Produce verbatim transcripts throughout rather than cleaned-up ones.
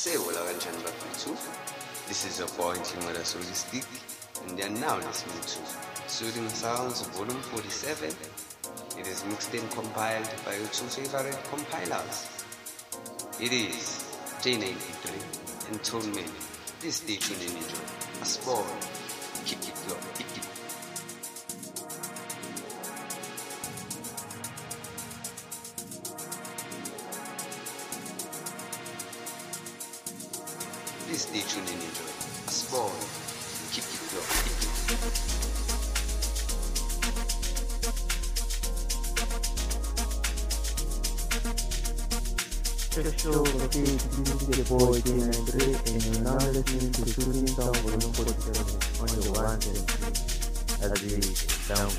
Sewula kanjani bafethu? This is your boy Ntimela Solistic, and you're now listening to Soothing Sounds Volume forty-seven. It is mixed and compiled by your two favorite compilers. It is J ninety-three and Tone Man. Please stay tuned and enjoy. A sport. Kick it low. Kick it. Please stay tuned and enjoy. A sport. Kick it low. Kick it. Show the this is your boy J ninety-three and you're now listening to Soothing Sound Volume forty-seven on your one seventy as we down.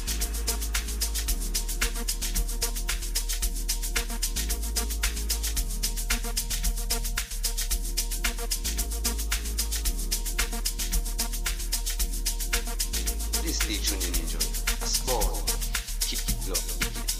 Please stay tuned and enjoy. A sport. Kick it low. Kick it.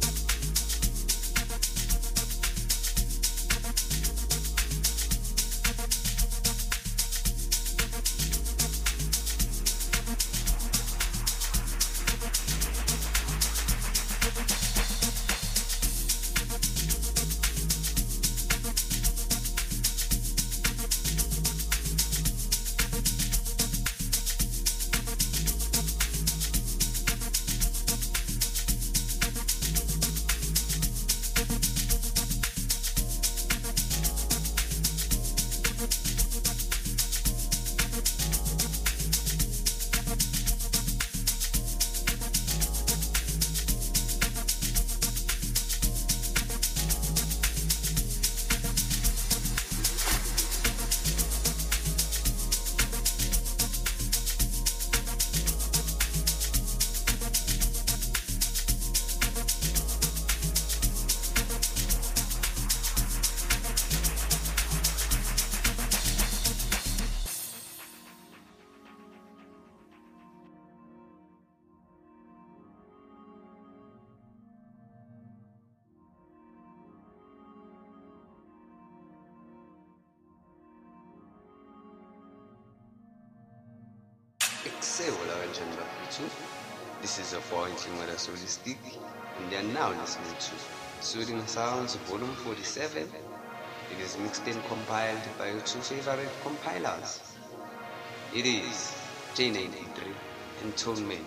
Sewula kanjani bafethu? This is your boy Ntimela Solistic, and you're now listening to Soothing Sounds Volume forty-seven. It is mixed and compiled by your two favorite compilers. It is J ninety-three and Tone Man.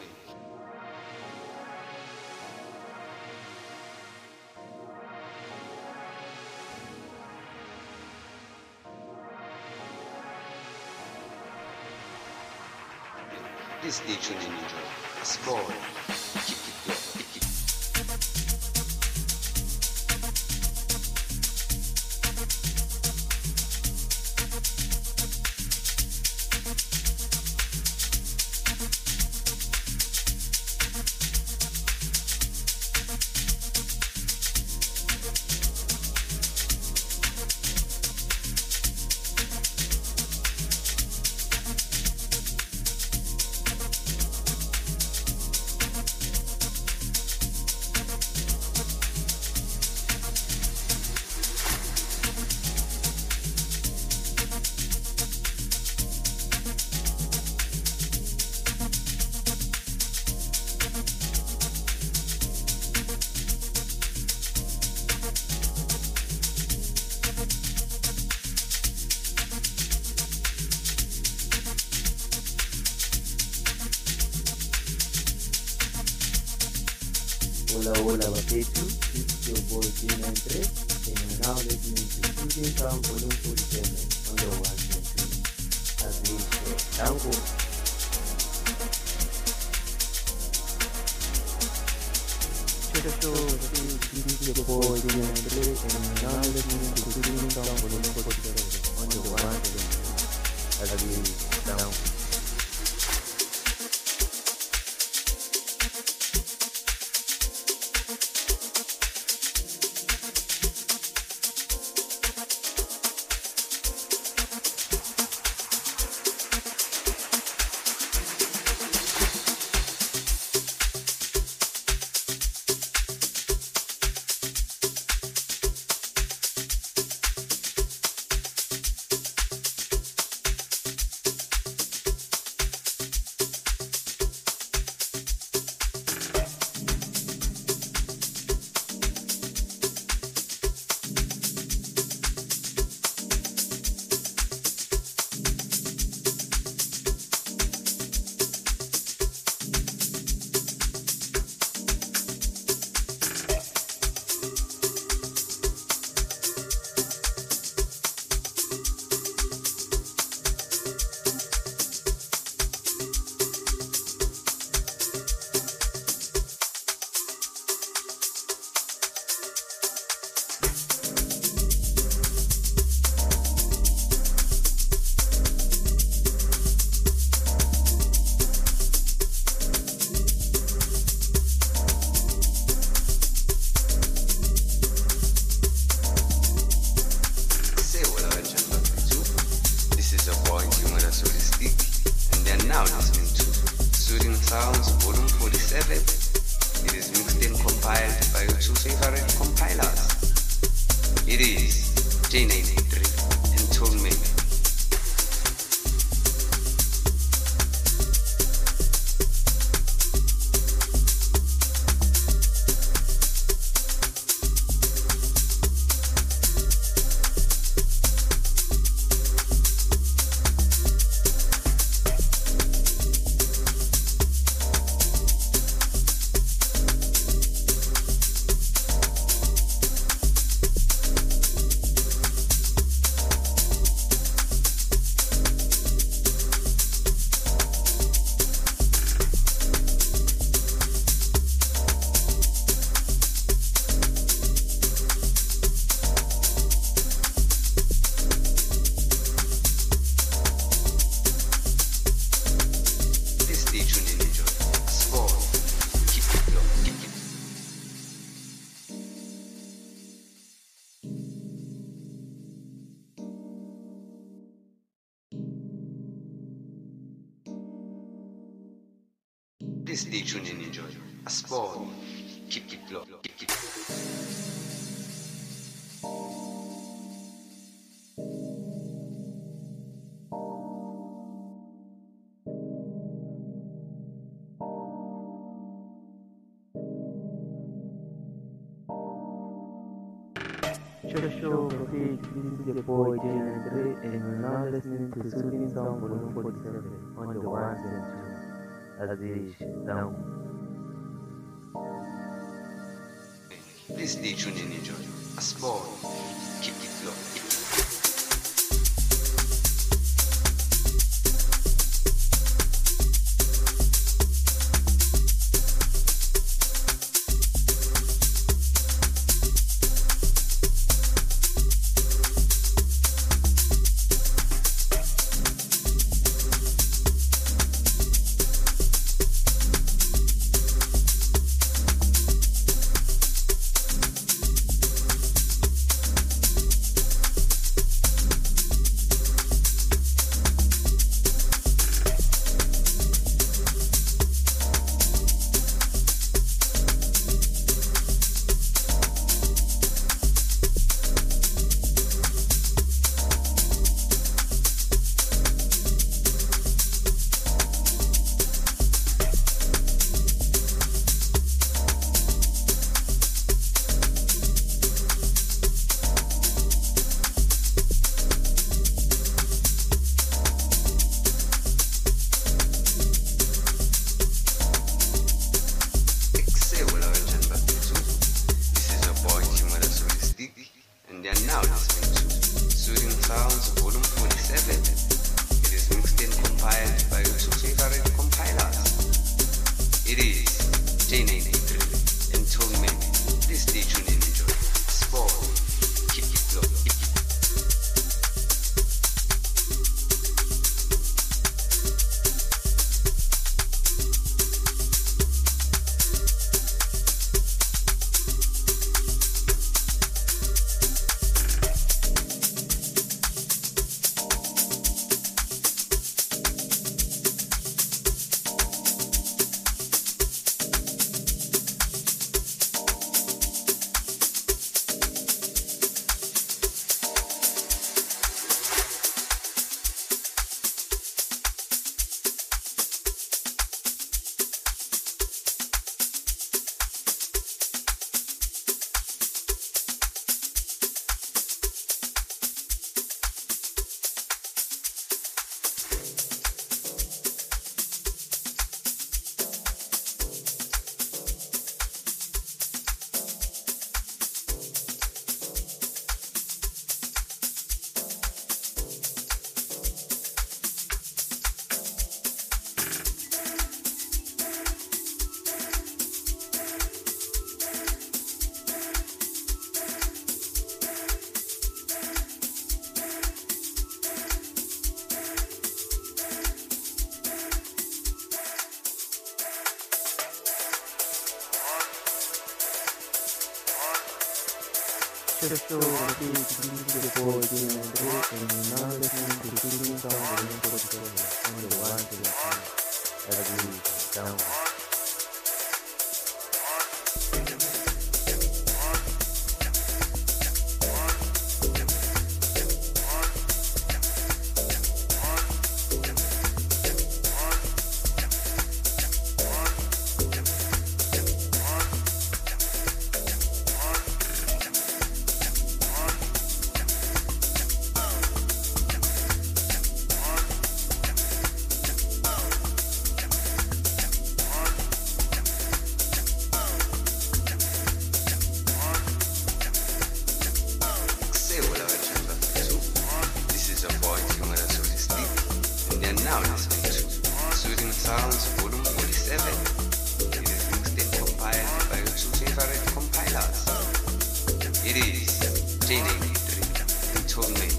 Please stay tuned and enjoy. A sport. Kick it low. Kick it. Hola, hola, bafethu. This is your boy J ninety-three and you're now listening to Soothing Sound Volume forty-seven on your one seventy as we share. Thank you. Show this is your boy J ninety-three and you're now listening to Soothing Sound Volume forty-seven on your one seventy as we down. forty-seven. It is mixed and compiled by your two favorite compilers. It is J ninety-three and Tone Man. Please stay tuned and enjoy. A sport. Keep it low. Keep it. Show page, this is your boy J ninety-three, and you're now listening to Soothing Sound Volume forty-seven on the ones and twos. As it down. Please stay tuned and enjoy. A sport. Keep it low. Show page, this is your boy J ninety-three, and you're now listening to Soothing Sound Volume forty-seven on the ones and twos. As it down. J ninety-three and Tone Me.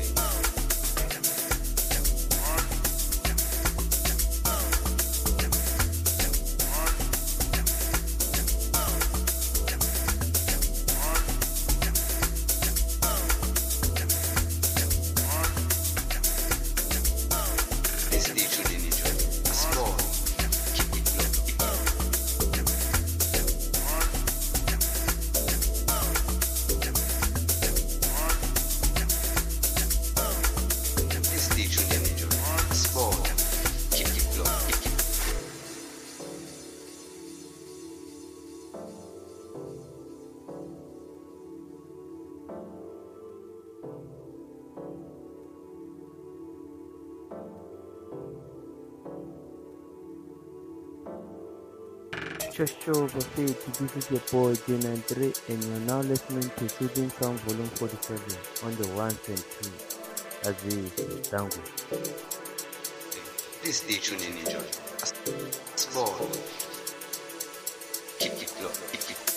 Just show of faith, this is your boy J ninety-three and you're now listening to Soothing Sound Volume forty-seven on the ones and two as is Dango. Please stay tuned and enjoy. Sport. Keep it low. Keep it.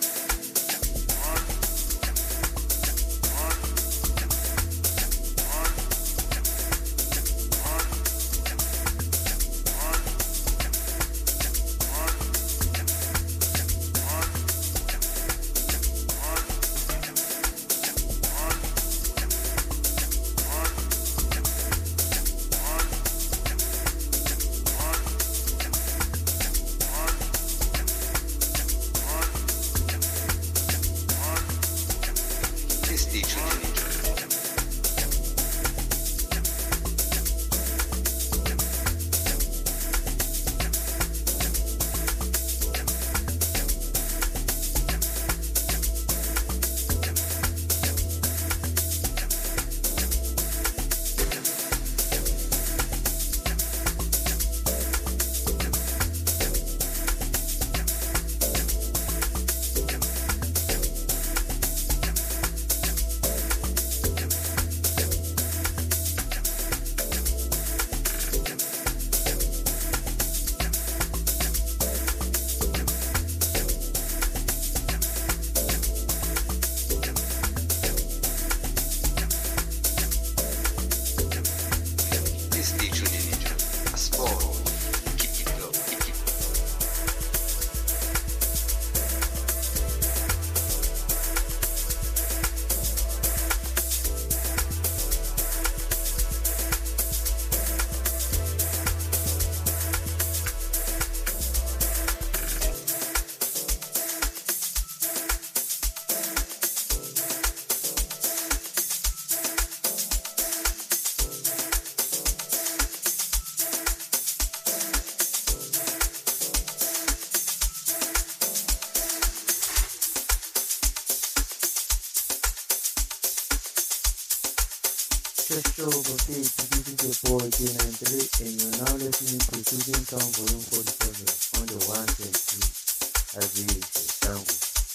Just show of faith, this is your boy J ninety-three and you're now listening to Soothing Sound Volume forty-seven on the ones and two as is Dango.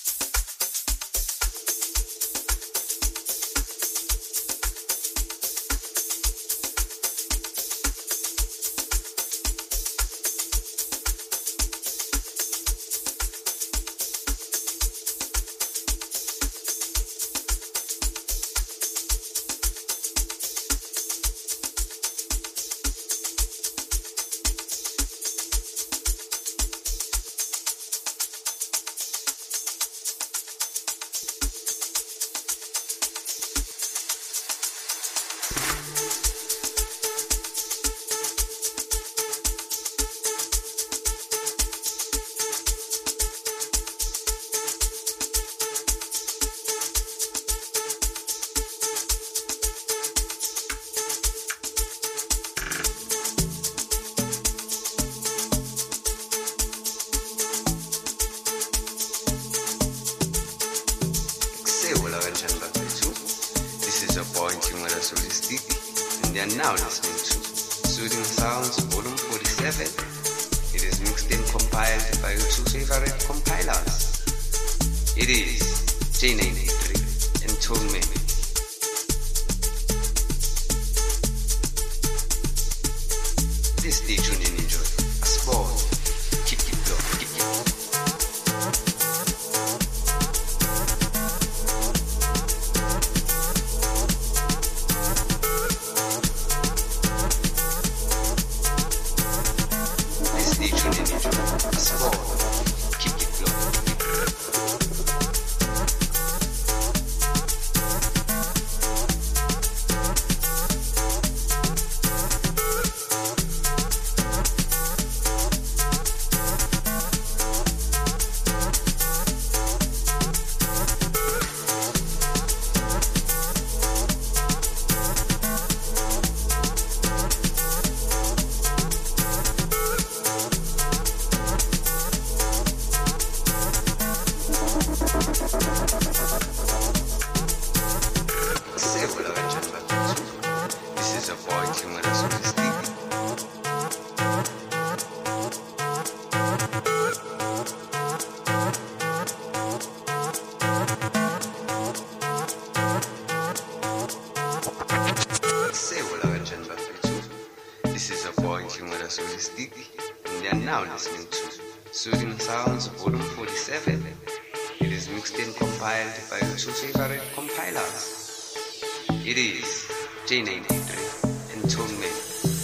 And they are now listening to Soothing Sounds Volume forty-seven. It is mixed and compiled by your two favorite compilers. It is J ninety-three and Tone Me. Please stay tuned and enjoy. A sport. Keep it low. Keep it low. pointing with a soul stick. This is a pointing with a soul stick, and you're now listening to Soothing Sounds Volume forty-seven. It is mixed and compiled by your two favorite compilers. It is J ninety-three and Tone Man.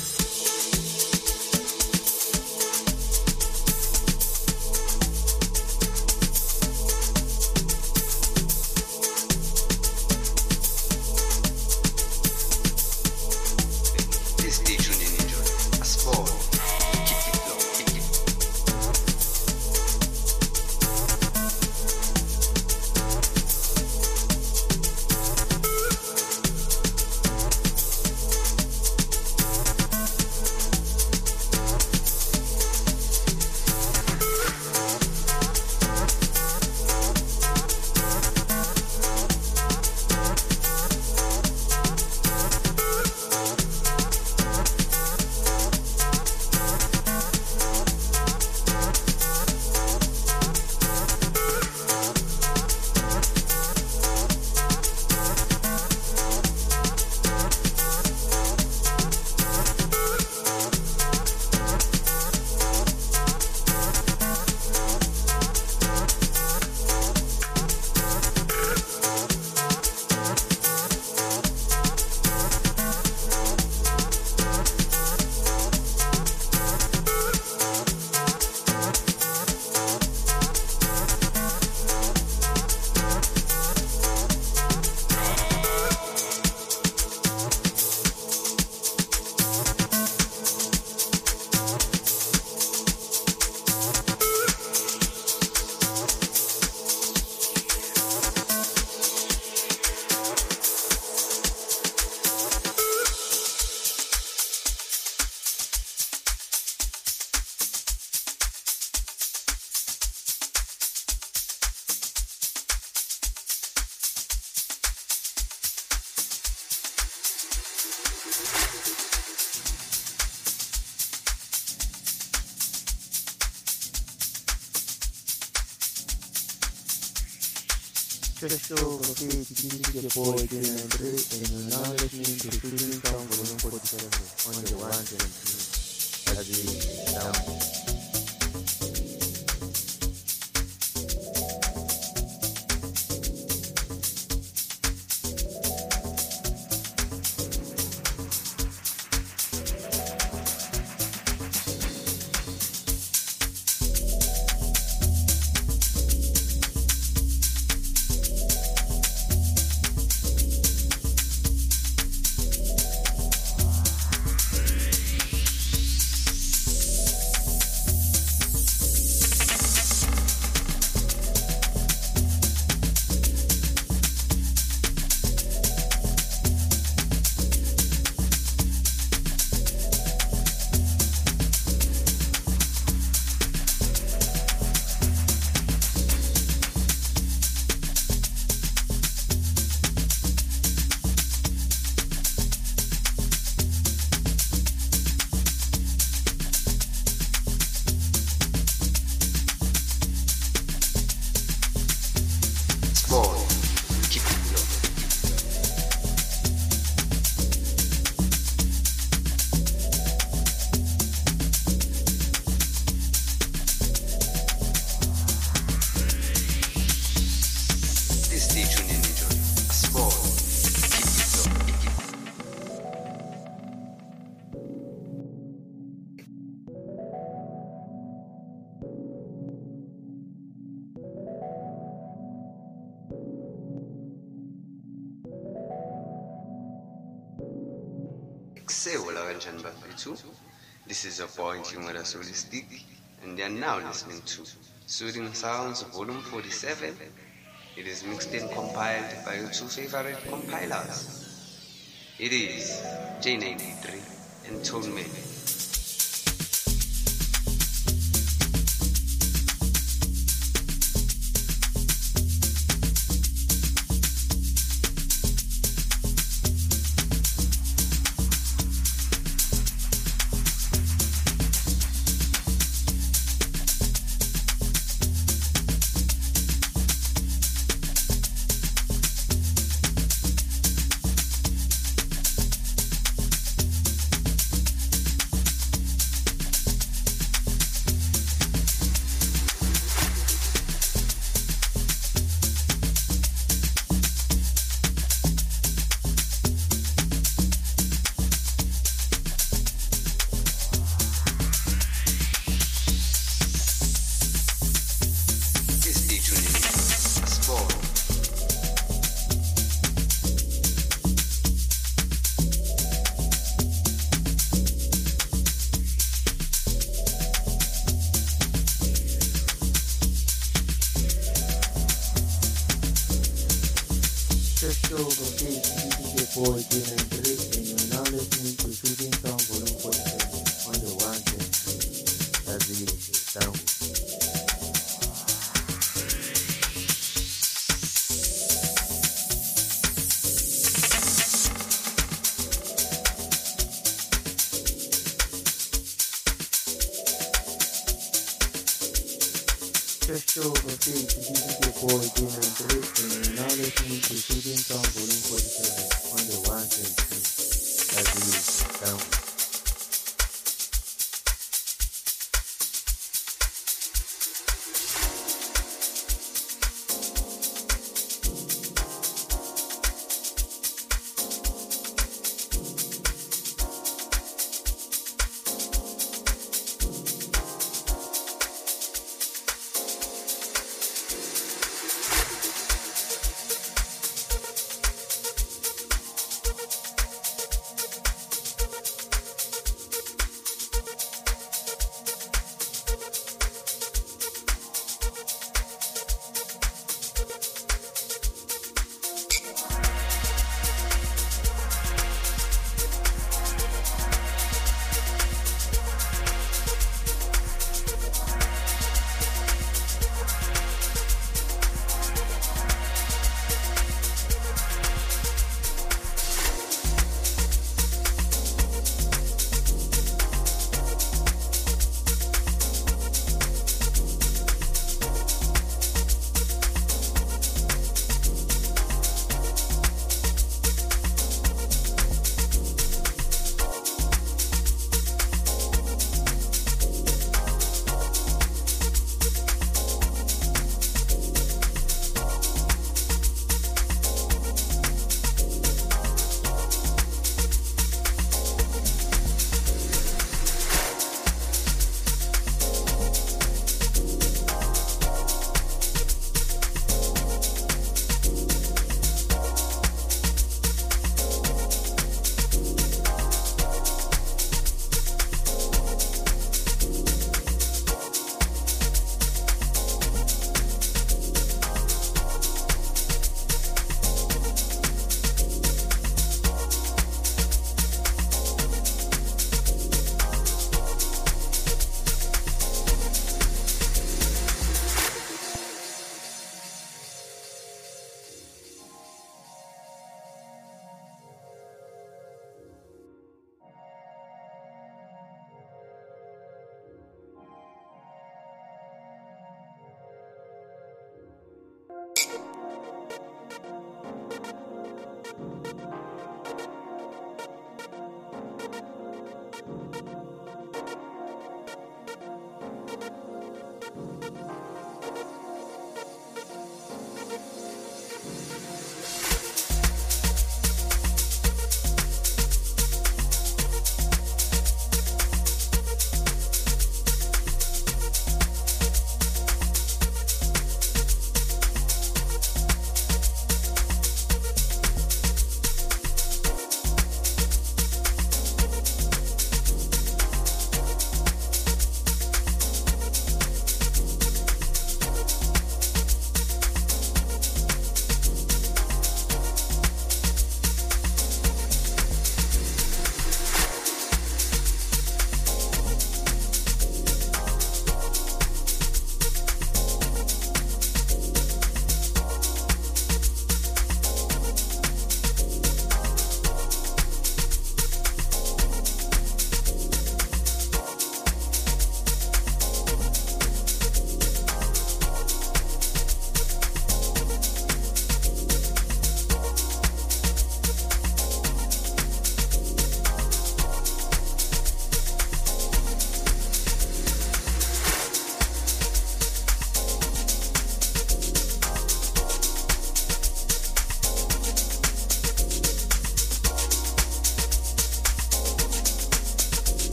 Just over the boy and you're now listening to Soothing Sound Volume forty-seven on the one seventeen as we sound. This is a pointing with a soul stick, and you're now listening to Soothing Sounds Volume forty-seven. It is mixed and compiled by your two favorite compilers. It is J ninety-three and Tone Man. boy J ninety-three, and you're now listening to Shooting Sound Volume forty-seven on the one ten three. That's the sound. Just over say to this is your boy J ninety-three, and you're now listening to Shooting Sound Volume forty-seven on the one ten three. That's the sound.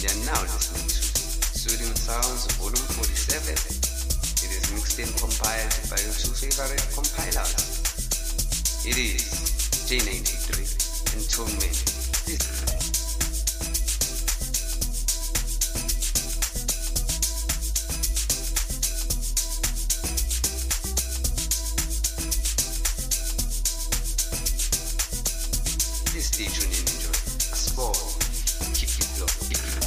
you are now listening to Soothing Sounds Volume forty-seven. It is mixed and compiled by your two favorite compilers. It is J ninety-three and Tone Man. This Stay tuned and enjoy. A sport. Keep it low. Keep it low.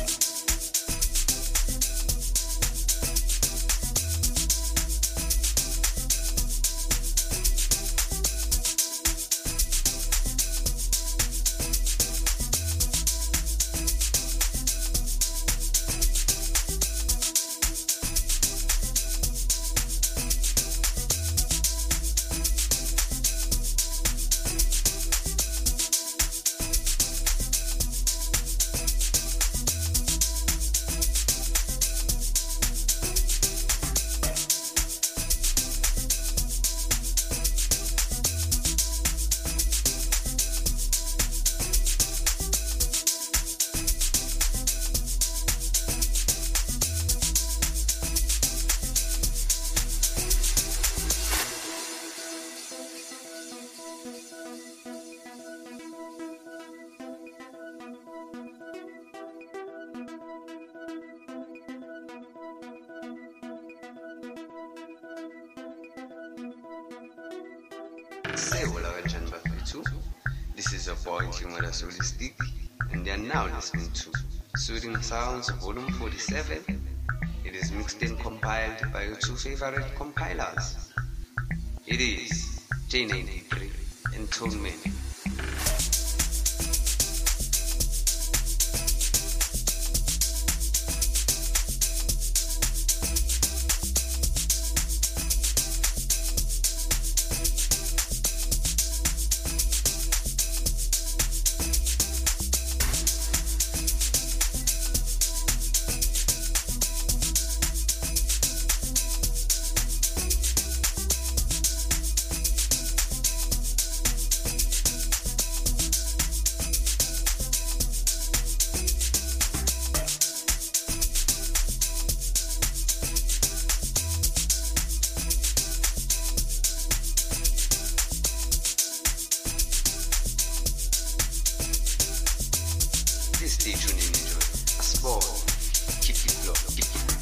Say hello and back to This is your boy Ntimela Solistic, and you are now listening to Soothing Sounds Volume forty-seven. It is mixed and compiled by your two favorite compilers. It is J ninety-three and Tone Man. Stay tuned and enjoy. A sport. Keep it low. Keep it low.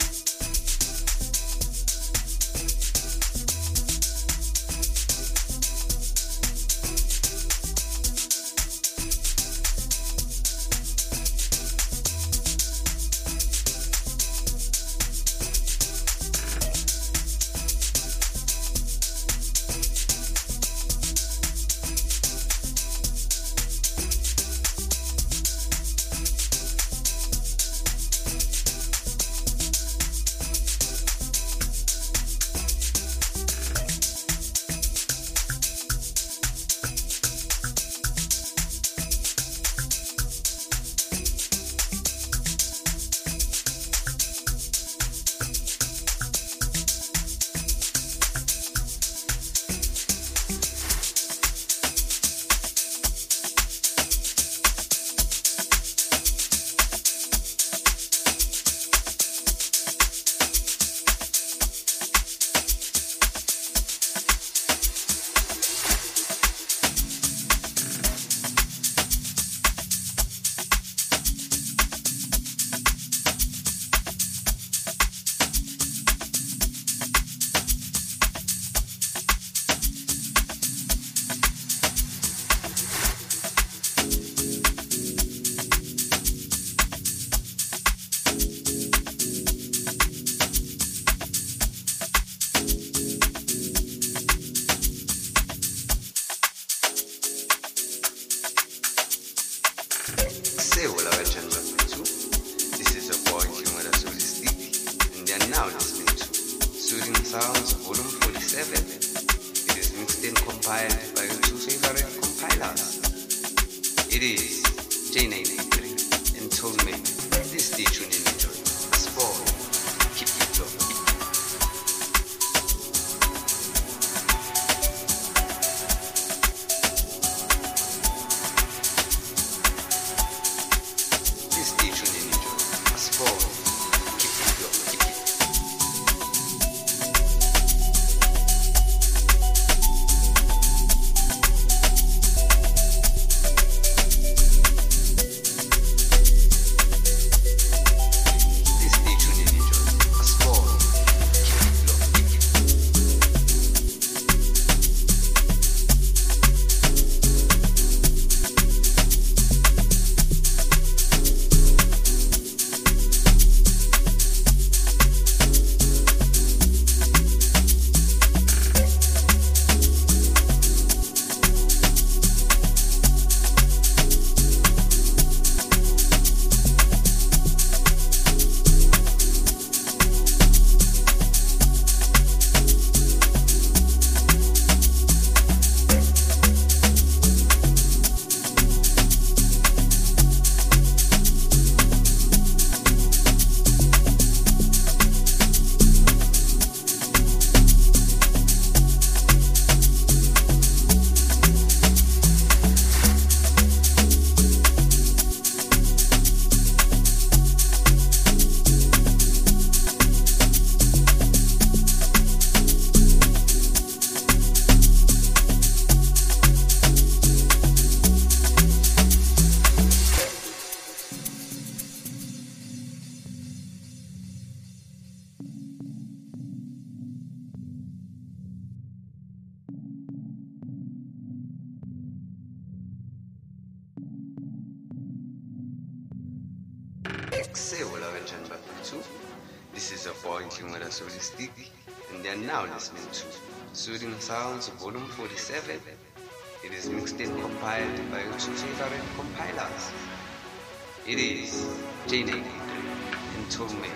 Say hello and back to This is your boy Ntimela Solistic, and you are now listening to Soothing Sounds Volume forty-seven. It is mixed and compiled by your two favorite compilers. It is J ninety-three and Tone Man. Please stay tuned and enjoy. A sport. Keep it low. Stay tuned and enjoy. Sewula kanjani bafethu? This is your boy Nchingwela Solistic, and they are now listening to Soothing Sounds Volume forty-seven. It is mixed and compiled by your two favorite compilers. It is J ninety-three and Tome.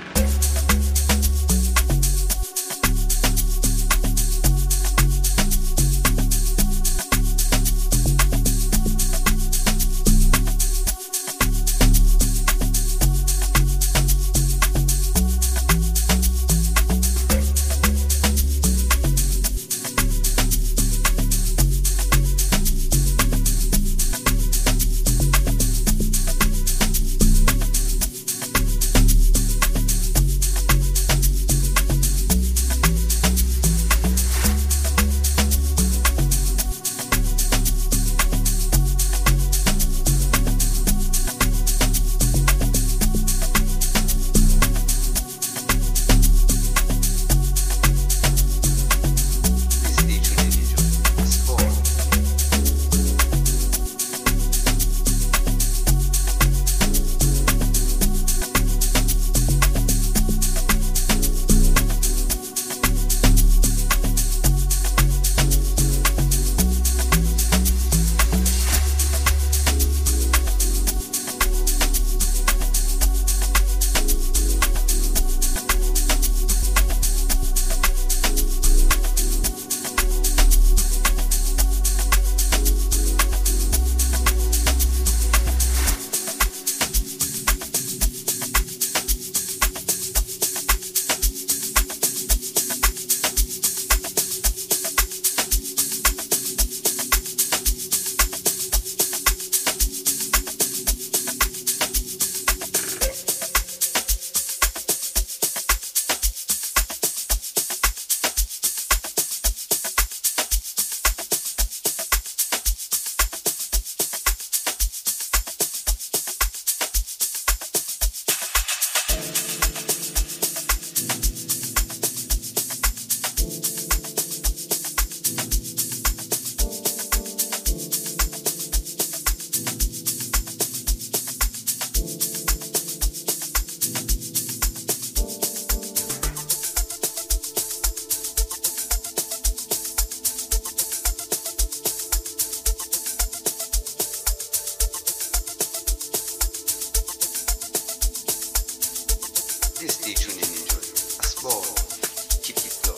Stay tuned and enjoy. A small, keep it low.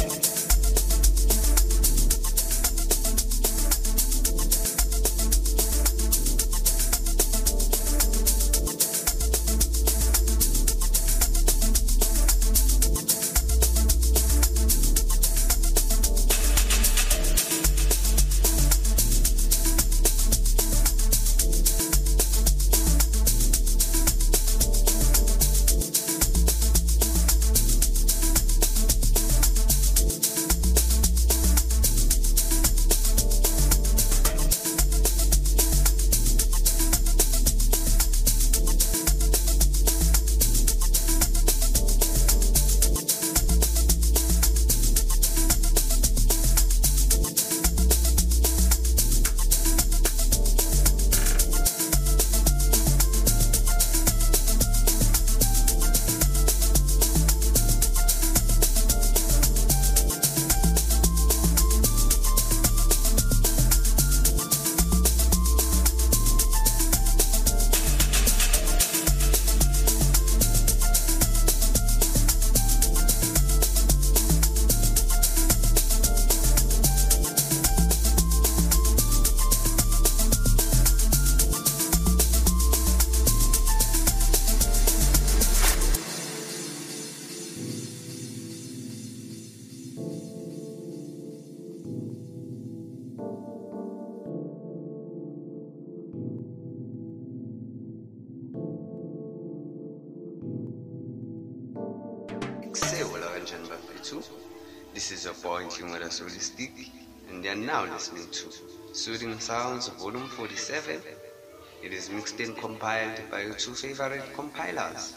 This is your boy Nchingwela Solistic, and you are now listening to Soothing Sounds Volume forty-seven. It is mixed and compiled by your two favorite compilers.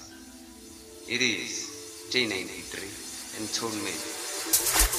It is J ninety-three and Tone Man.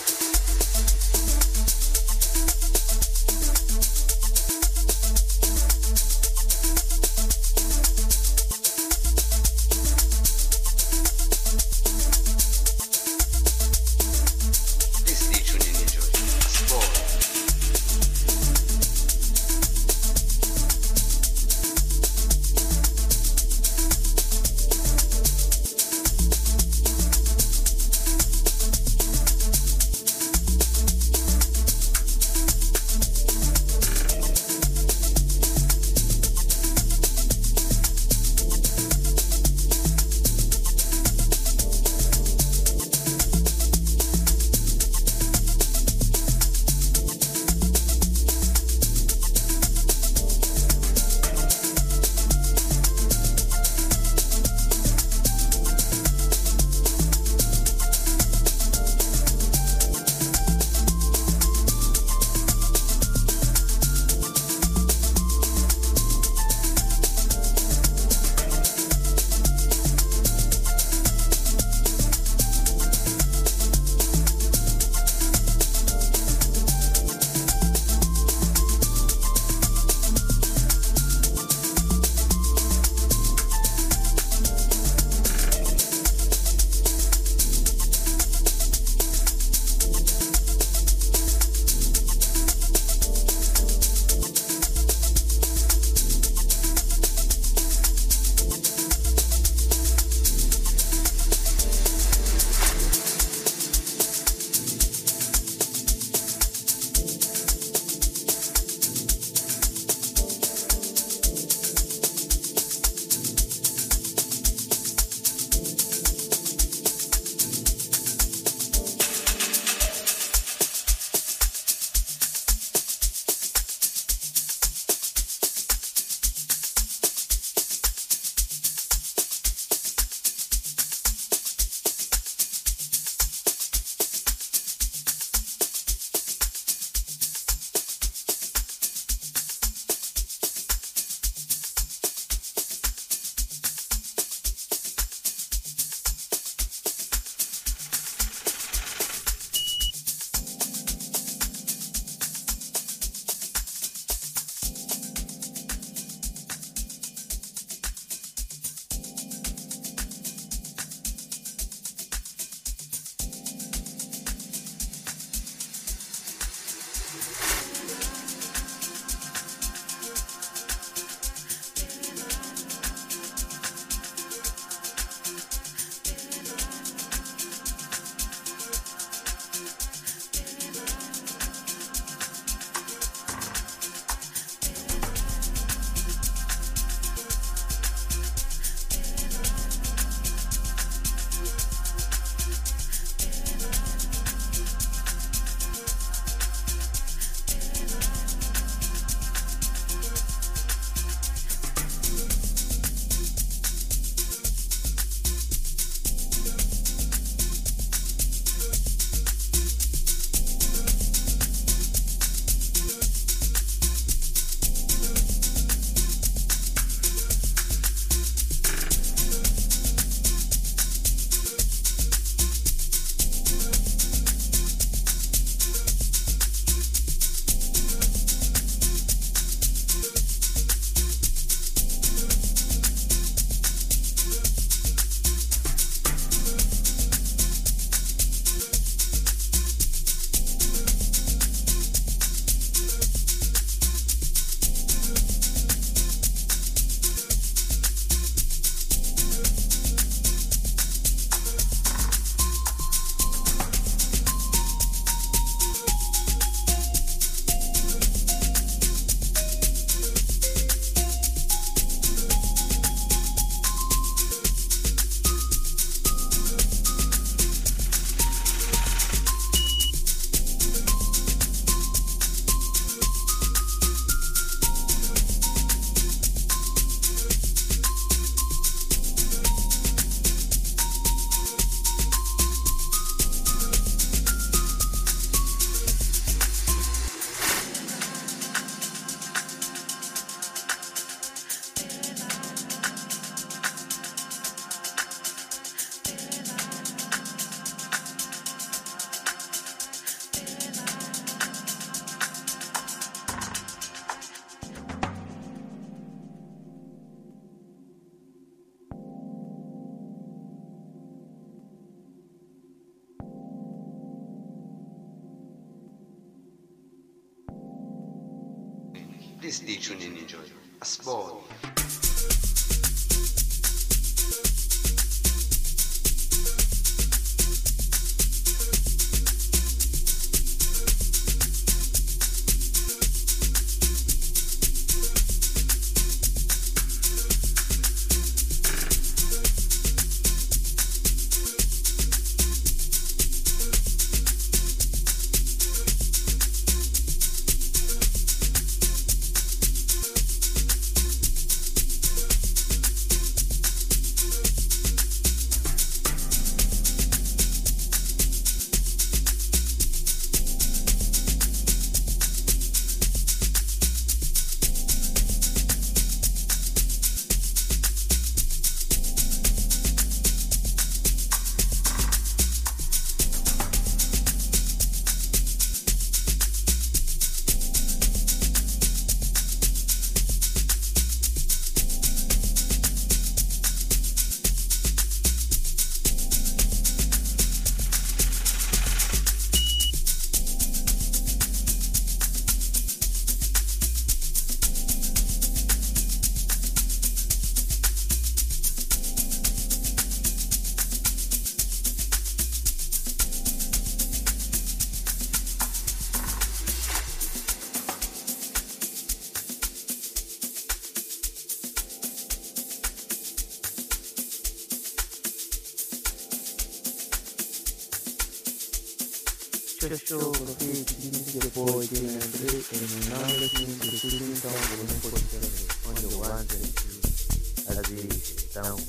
Please stay tuned and enjoy. Asbon. Show for the boy Jane and Dre, and you're now listening to Shooting Sound Volume forty-seven on the ones and twos as it is down.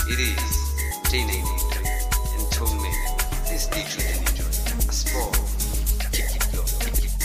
It is J ninety-three and Tone Man. Please stay tuned and enjoy. A sport. Keep it low. Keep it.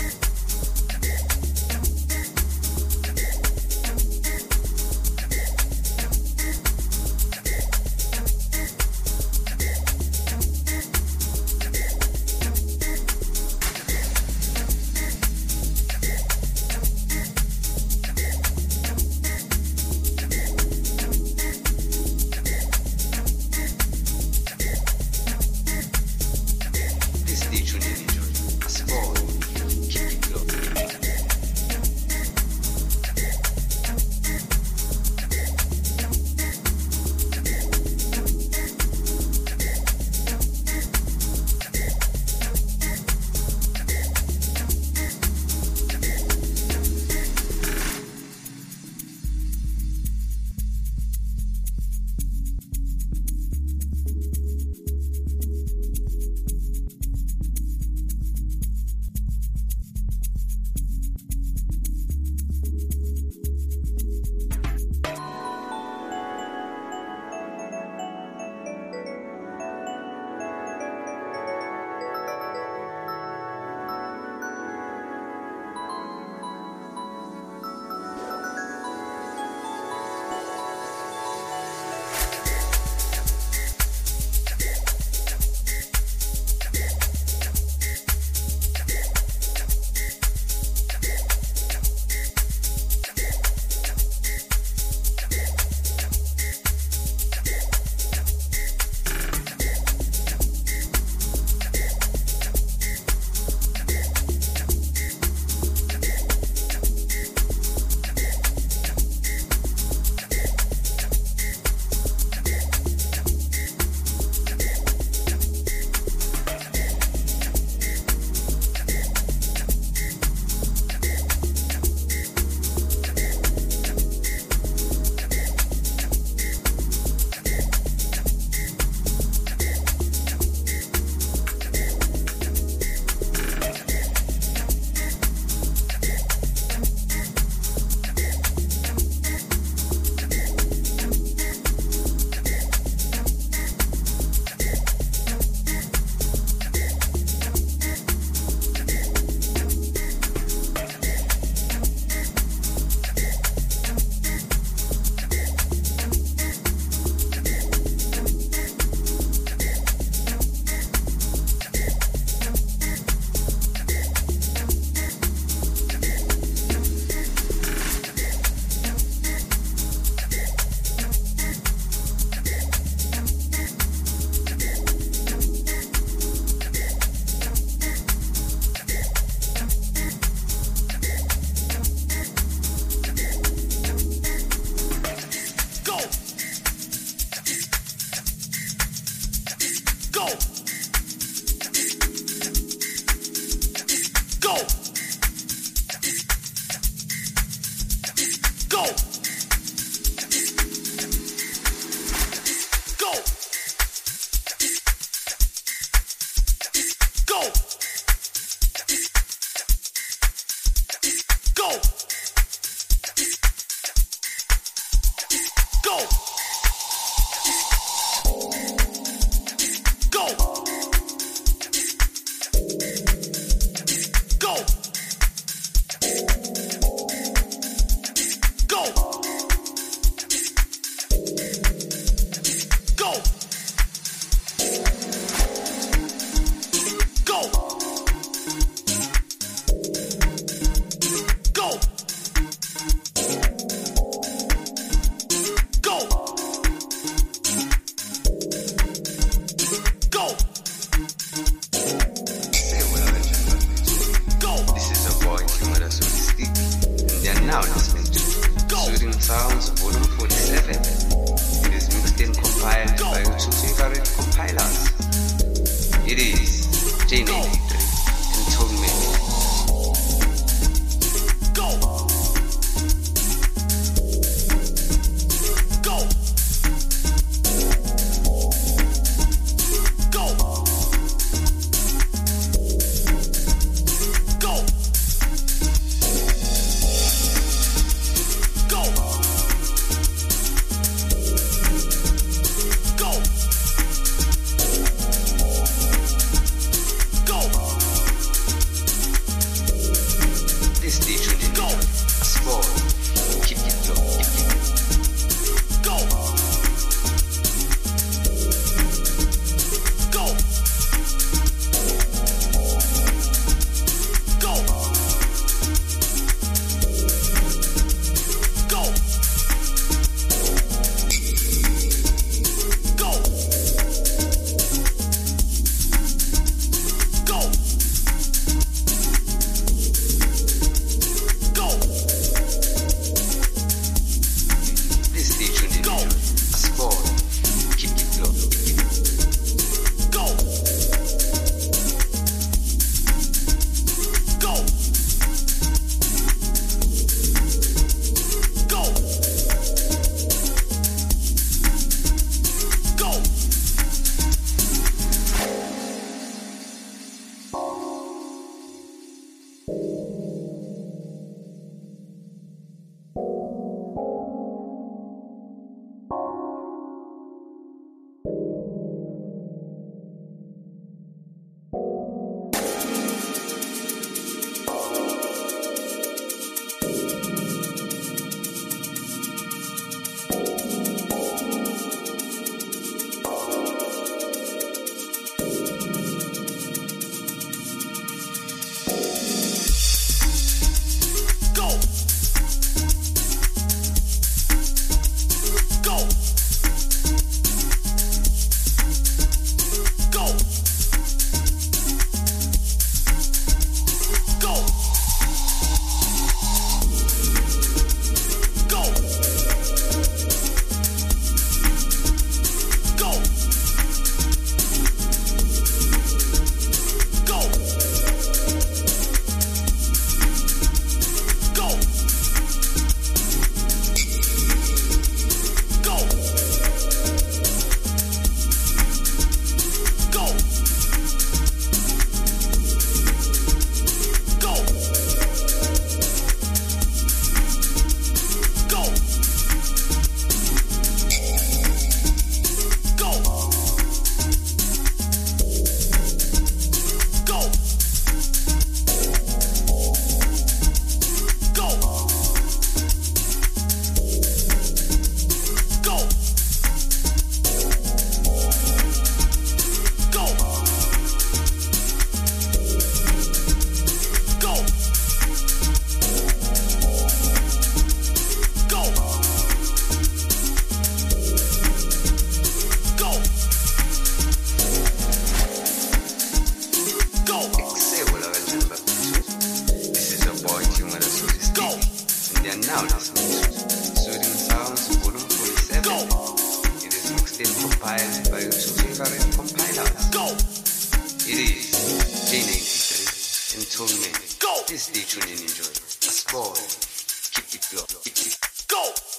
entonement. Go! Please stay tuned and enjoy. A small, keep it low. Keep it. Go!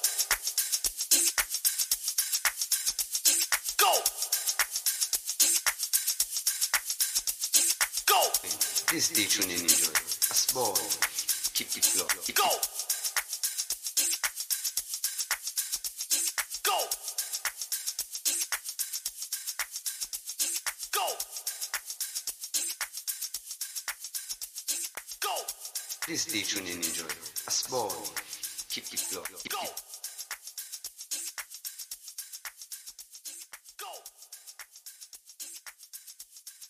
Go! Go! Please stay tuned and enjoy. A small, keep it low. Keep Go! it. Go! Go! Go! Please stay tuned and enjoy. A small, keep it low. Keep Go! it. Go!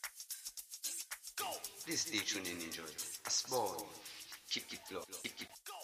Go! Please stay tuned and enjoy. A small, keep it low. Keep it. Go!